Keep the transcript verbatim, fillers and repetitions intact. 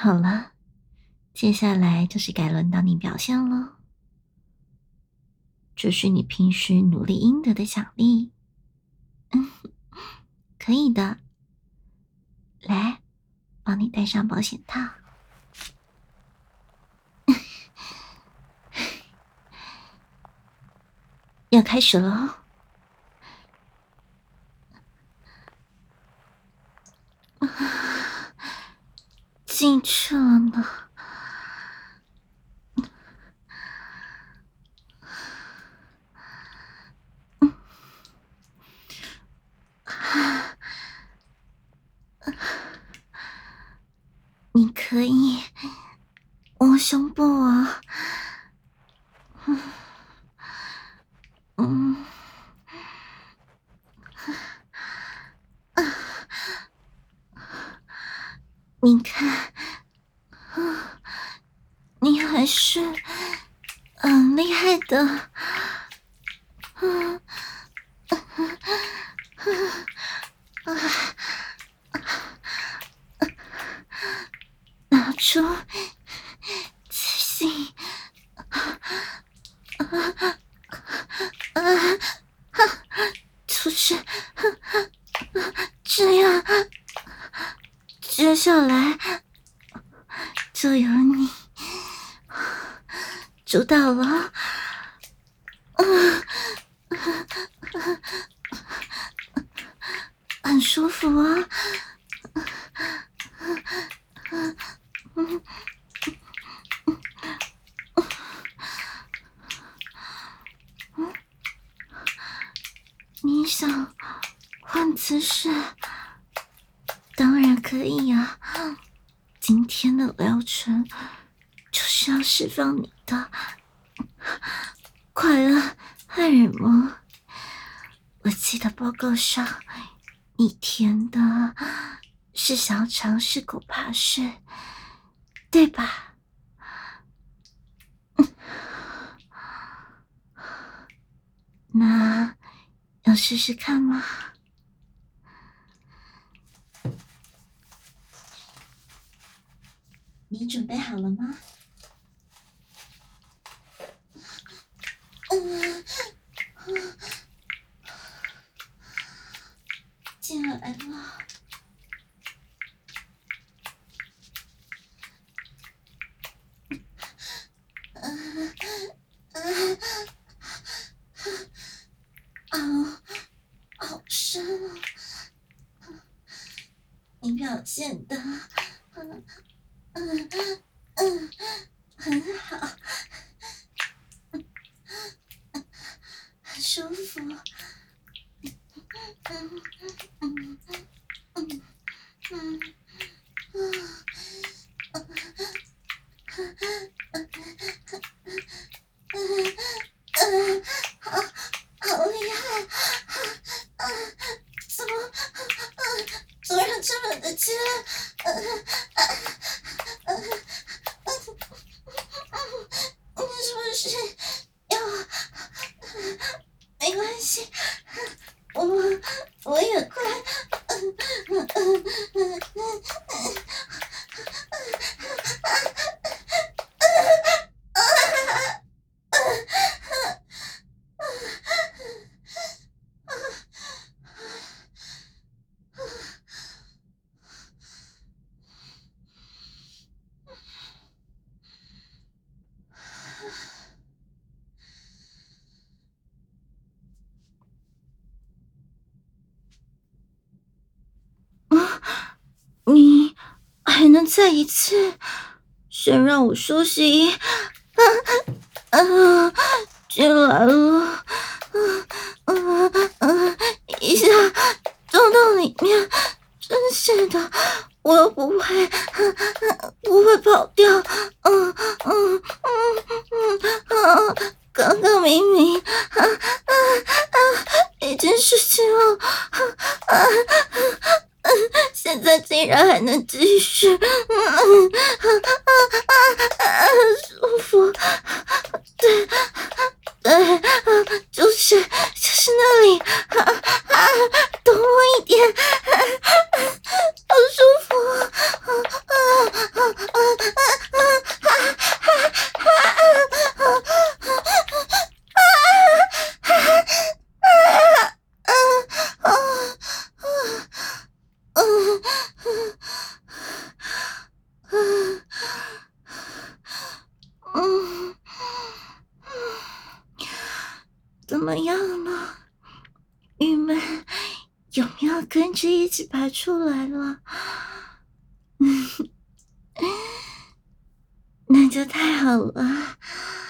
好了，接下来就是该轮到你表现了。这是你平时努力应得的奖励。嗯，可以的。来，帮你戴上保险套。要开始了哦。进去了呢。你可以摸胸部啊。嗯嗯你看，你还是很厉害的。嗯拿出自信。就是这样，接下来就由你主导了。很舒服啊。你想换姿势？当然可以呀。今天的疗程就是要释放你的快乐荷尔蒙。我记得报告上你填的是想要尝试狗爬式，对吧？那要试试看吗？你准备好了吗？嗯，进来了。嗯嗯啊，好深啊！你表现的，嗯嗯嗯，很好，很舒服。嗯嗯嗯嗯嗯，好，好厉害！怎么，怎么让这么的接？你是不是要？没关系，我我也快。你还能再一次？先让我休息。啊啊！进来了。啊啊啊！一下撞到里面，真是的，我又不会不会跑掉。嗯嗯嗯嗯啊！刚刚明明啊啊啊已经失去了。啊啊啊！现在竟然还能继续。嗯嗯啊啊啊！舒服。对对，就是就是那里。啊啊！多摸一点。好舒服。啊啊啊！ 么样呢？郁闷有没有跟着一起排出来了？嗯，那就太好了。